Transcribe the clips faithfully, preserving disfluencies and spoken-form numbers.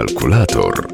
Kalkulator.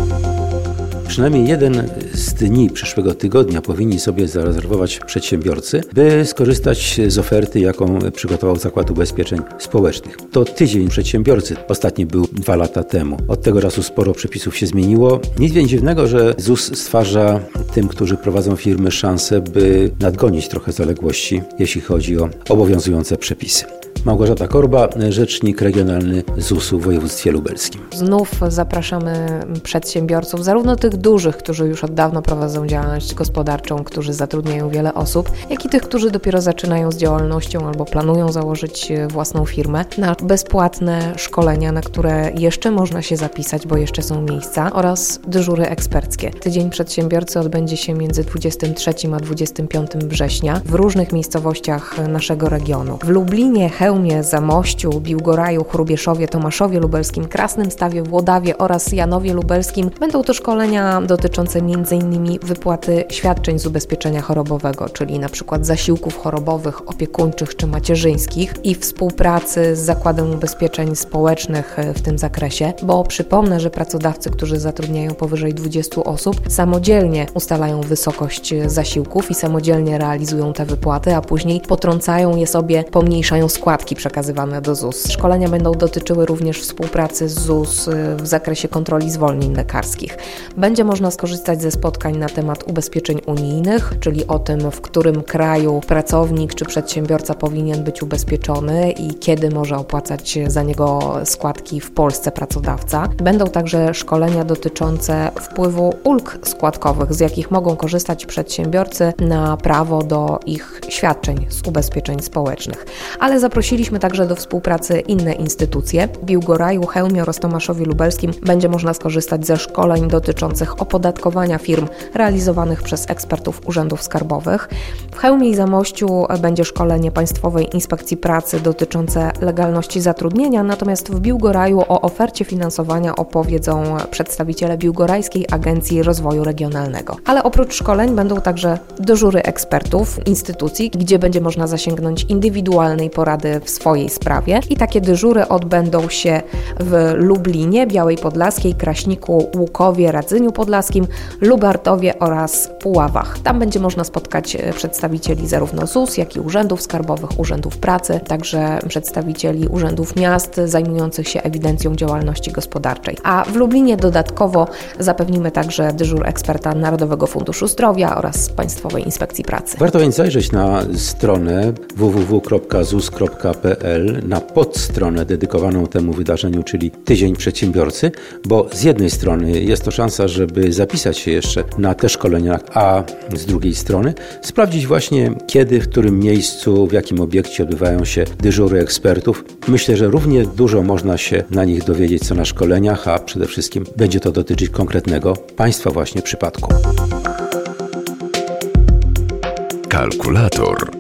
Przynajmniej jeden z dni przyszłego tygodnia powinni sobie zarezerwować przedsiębiorcy, by skorzystać z oferty, jaką przygotował Zakład Ubezpieczeń Społecznych. To tydzień przedsiębiorcy. Ostatni był dwa lata temu. Od tego czasu sporo przepisów się zmieniło. Nic więc dziwnego, że Z U S stwarza tym, którzy prowadzą firmy, szansę, by nadgonić trochę zaległości, jeśli chodzi o obowiązujące przepisy. Małgorzata Korba, rzecznik regionalny Z U S-u w województwie lubelskim. Znów zapraszamy przedsiębiorców, zarówno tych dużych, którzy już od dawna prowadzą działalność gospodarczą, którzy zatrudniają wiele osób, jak i tych, którzy dopiero zaczynają z działalnością albo planują założyć własną firmę, na bezpłatne szkolenia, na które jeszcze można się zapisać, bo jeszcze są miejsca, oraz dyżury eksperckie. Tydzień Przedsiębiorcy odbędzie się między dwudziestym trzecim a dwudziestym piątym września w różnych miejscowościach naszego regionu. W Lublinie, Chełmie, Zamościu, Biłgoraju, Chrubieszowie, Tomaszowie Lubelskim, Krasnym Stawie, Włodawie oraz Janowie Lubelskim będą to szkolenia dotyczące między innymi wypłaty świadczeń z ubezpieczenia chorobowego, czyli np. zasiłków chorobowych, opiekuńczych czy macierzyńskich i współpracy z Zakładem Ubezpieczeń Społecznych w tym zakresie, bo przypomnę, że pracodawcy, którzy zatrudniają powyżej dwudziestu osób, samodzielnie ustalają wysokość zasiłków i samodzielnie realizują te wypłaty, a później potrącają je sobie, pomniejszają składki przekazywane do Z U S. Szkolenia będą dotyczyły również współpracy z Z U S w zakresie kontroli zwolnień lekarskich. Będzie można skorzystać ze spotkań na temat ubezpieczeń unijnych, czyli o tym, w którym kraju pracownik czy przedsiębiorca powinien być ubezpieczony i kiedy może opłacać za niego składki w Polsce pracodawca. Będą także szkolenia dotyczące wpływu ulg składkowych, z jakich mogą korzystać przedsiębiorcy na prawo do ich świadczeń z ubezpieczeń społecznych. Ale zaprosiliśmy także do współpracy inne instytucje. W Biłgoraju, Chełmie oraz Tomaszowie Lubelskim będzie można skorzystać ze szkoleń dotyczących opodatkowania firm realizowanych przez ekspertów urzędów skarbowych. W Chełmie i Zamościu będzie szkolenie Państwowej Inspekcji Pracy dotyczące legalności zatrudnienia, natomiast w Biłgoraju o ofercie finansowania opowiedzą przedstawiciele Biłgorajskiej Agencji Rozwoju Regionalnego. Ale oprócz szkoleń będą także dyżury ekspertów instytucji, gdzie będzie można zasięgnąć indywidualnej porady w swojej sprawie i takie dyżury odbędą się w Lublinie, Białej Podlaskiej, Kraśniku, Łukowie, Radzyniu Podlaskim, Lubartowie oraz Puławach. Tam będzie można spotkać przedstawicieli zarówno Z U S, jak i urzędów skarbowych, urzędów pracy, także przedstawicieli urzędów miast zajmujących się ewidencją działalności gospodarczej. A w Lublinie dodatkowo zapewnimy także dyżur eksperta Narodowego Funduszu Zdrowia oraz Państwowej Inspekcji Pracy. Warto więc zajrzeć na stronę w w w kropka z u s kropka p l, na podstronę dedykowaną temu wydarzeniu, czyli Tydzień Przedsiębiorcy, bo z jednej strony jest to szansa, żeby zapisać się jeszcze na te szkolenia, a z drugiej strony sprawdzić właśnie kiedy, w którym miejscu, w jakim obiekcie odbywają się dyżury ekspertów. Myślę, że równie dużo można się na nich dowiedzieć co na szkoleniach, a przede wszystkim będzie to dotyczyć konkretnego Państwa właśnie przypadku. Kalkulator.